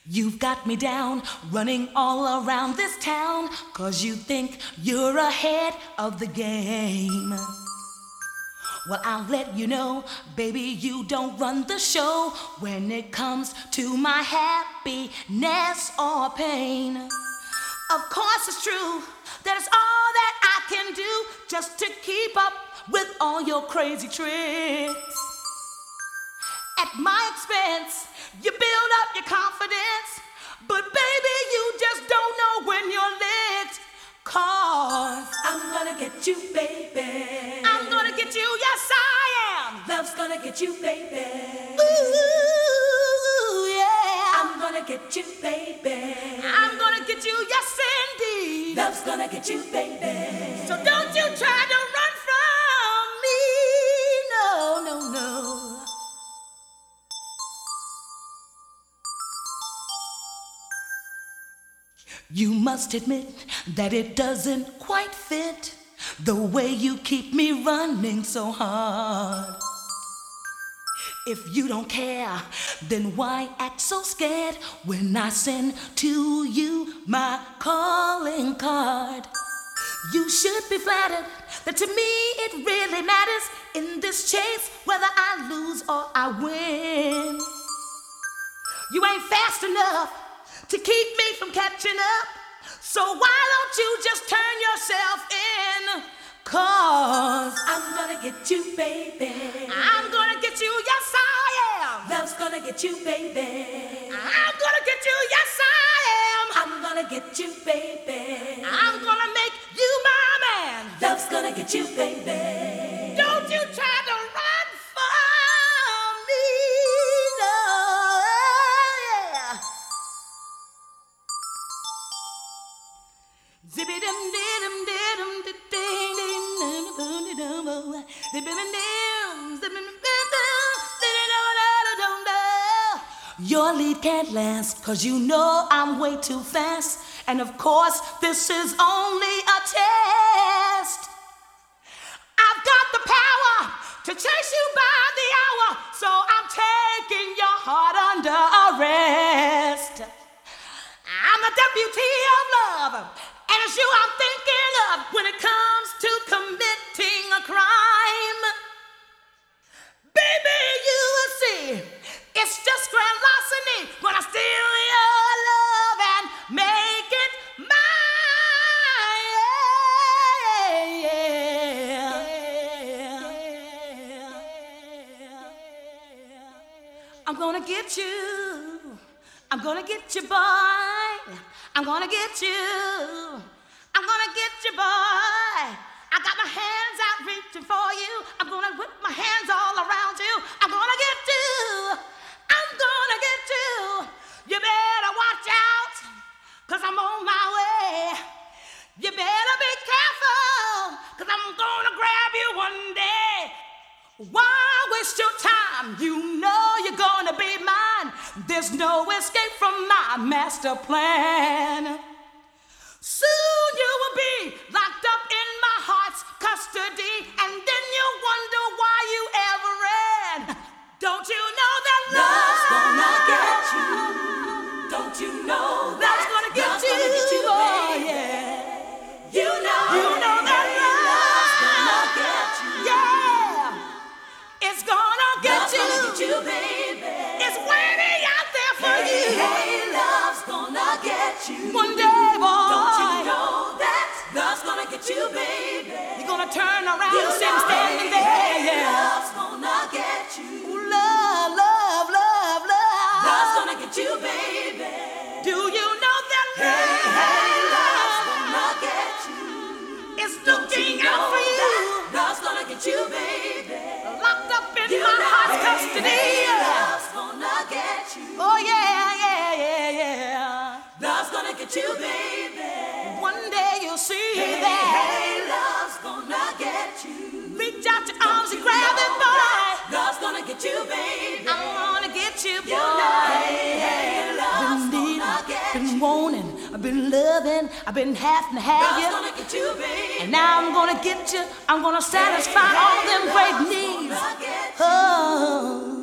You've got me down, running all around this town, 'cause you think you're ahead of the game. Well, I'll let you know, baby, you don't run the show when it comes to my happiness or pain. Of course it's true, that is all that I can do just to keep up with all your crazy tricks. At my expense, you build up your confidence, but baby, you just don't know when you're lit. 'Cause I'm gonna get you, baby. I'm gonna get you, yes I am. Love's gonna get you, baby. Ooh, yeah. I'm gonna get you, baby. I'm gonna get you, yes indeed. Love's gonna get you, baby. So don't you try to run from me, no, no, no. You must admit that it doesn't quite fit the way you keep me running so hard. If you don't care, then why act so scared when I send to you my calling card? You should be flattered that to me it really matters in this chase whether I lose or I win. You ain't fast enough to keep me from catching up, so why don't you just turn yourself in? 'Cause I'm gonna get you, baby. I'm gonna get you, yes I am. Love's gonna get you, baby. I'm gonna get you, yes I am. I'm gonna get you, baby. I'm gonna make you my man. Love's gonna get you, baby. Don't you try to run from me, no. Zippy dum dum dum Your lead can't last, 'cause you know I'm way too fast. And of course, this is only a test. I've got the power to chase you by the hour, so I'm taking your heart under arrest. I'm the deputy of love, and it's you I'm thinking of when it comes to committing a crime. Baby, you will see, it's just grand larceny when I steal your love and make it mine. I'm gonna get you. I'm gonna get you, boy. I'm gonna get you. I'm gonna get you, boy. I got my hands out reaching for you. I'm gonna whip my hands all around you. I'm gonna get you. I'm gonna get you. You better watch out, 'cause I'm on my way. You better be careful, 'cause I'm gonna grab you one day. Why waste your time? You know you're gonna be mine. There's no escape from my master plan. Soon you will be locked up in my heart's custody, and then you'll wonder why you ever ran. Don't you know that Love's gonna get you. Don't you know that love's gonna get Love's you? gonna get you, Oh, baby. yeah. You know that love's gonna get you. Yeah, it's gonna get Love's you. gonna get you, baby. It's waiting out there for Hey, you. hey, love's gonna get you. One day, boy, Don't you know that love's gonna get you, baby? you're gonna turn around You and see him know, standing hey, there. hey, Yeah. love's gonna get you. Ooh, love, love, love, love. Love's gonna get you, baby. Do you know that Hey, hey, love's love gonna get you. is Don't you looking know out for you? that love's gonna get you, baby? Locked up in You my know, heart's hey, custody. hey, love's gonna get you. Oh yeah, yeah, yeah, yeah. Love's gonna get you, baby. One day you'll see Hey, that. hey, love's gonna get you. Reach out your arms and grab it, boy. Love's gonna get you, baby. I'm gonna get you, boy. You know, hey, hey, love's gonna get Been you. wanting, I've been loving, I've been having to have Love's you. gonna get you, baby. And now I'm gonna get you, I'm gonna satisfy all them great needs. Gonna get you. Oh.